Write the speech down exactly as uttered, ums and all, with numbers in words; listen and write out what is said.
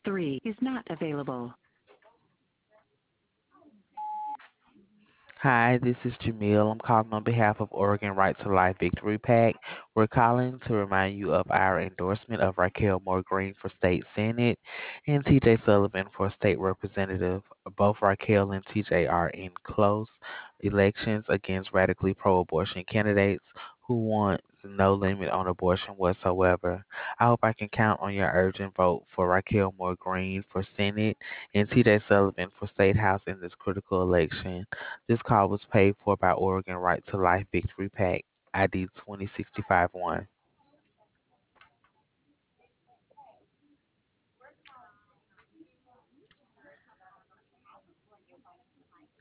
three is not available. Hi, this is Jamil. I'm calling on behalf of Oregon Right to Life Victory PAC. We're calling to remind you of our endorsement of Raquel Moore Green for State Senate and T J Sullivan for State Representative. Both Raquel and T J are in close elections against radically pro abortion candidates who want no limit on abortion whatsoever. I hope I can count on your urgent vote for Raquel Moore Green for Senate and T J Sullivan for State House in this critical election. This call was paid for by Oregon Right to Life Victory PAC, I D twenty sixty-five one.